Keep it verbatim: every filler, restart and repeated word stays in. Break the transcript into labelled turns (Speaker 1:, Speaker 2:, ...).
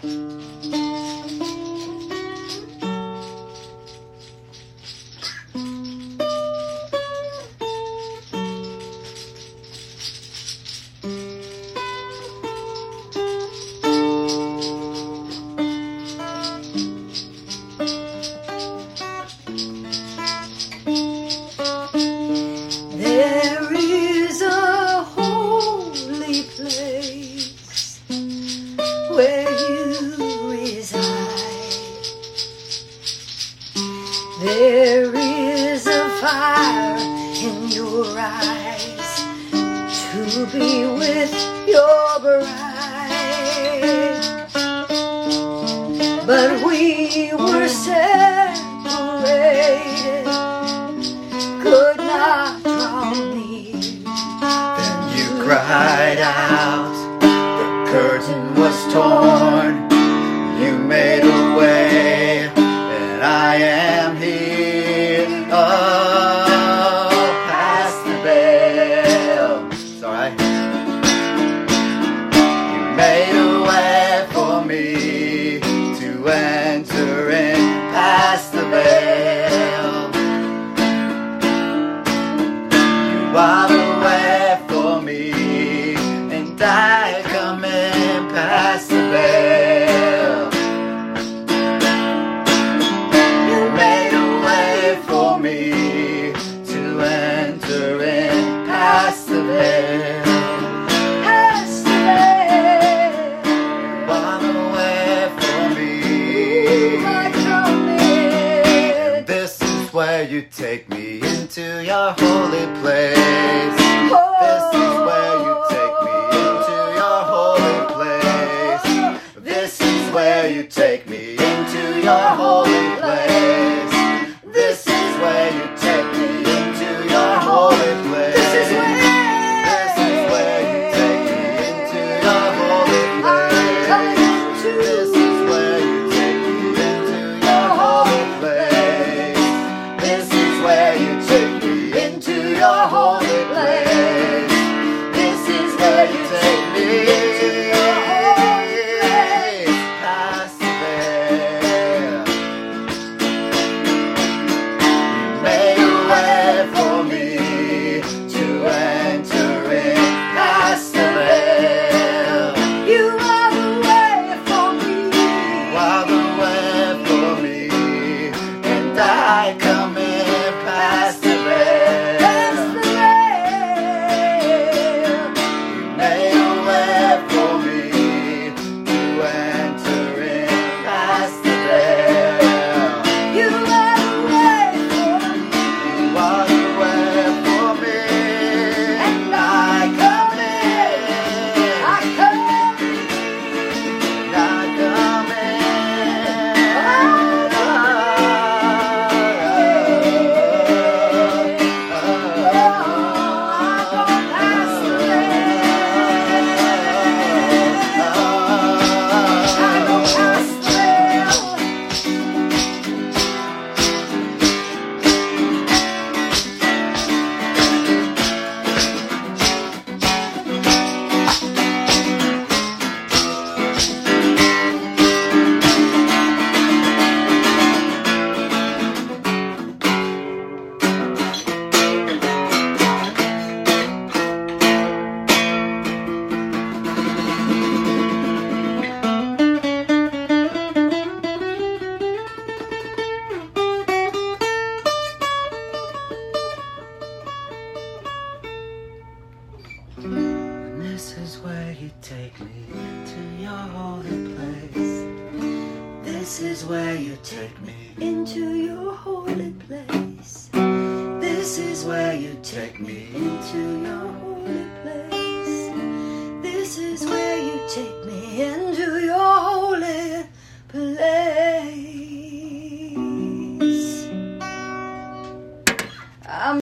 Speaker 1: There is a holy place where you reside. There is a fire in your eyes to be with your bride. But we were separated, could not draw near.
Speaker 2: Then you cried out, the curtain was torn. You made a way, and I am here. Oh, past the veil. Sorry. You made a way for me to enter in past the veil. You are the way for me, and I come in past the veil. You made a way for me to enter in past the veil.
Speaker 1: Past the veil,
Speaker 2: You are the way for me.
Speaker 1: I come in.
Speaker 2: This is where you take me into your holy place. This is where you take me into your holy place. This is where you take me into your holy place. This is where you take me into your holy place.
Speaker 1: This is where,
Speaker 2: This is where you take me into your holy place. This is where you take me into your holy place. This is where you take me into your holy place. This is where you take me past the veil. You made a way for me to enter in past the veil.
Speaker 1: you are the way for me.
Speaker 2: You are the way for me, and I come in past the veil.
Speaker 1: Past the veil,
Speaker 2: You made a way for me to enter in past the veil.
Speaker 1: you are the way for me.
Speaker 2: You are the way for me, and I come in.
Speaker 1: I come
Speaker 2: I come This is where you take me to your holy place. This is where you take me.
Speaker 1: into your holy place.
Speaker 2: This is where you take me.
Speaker 1: Into your holy place. This is where you take me.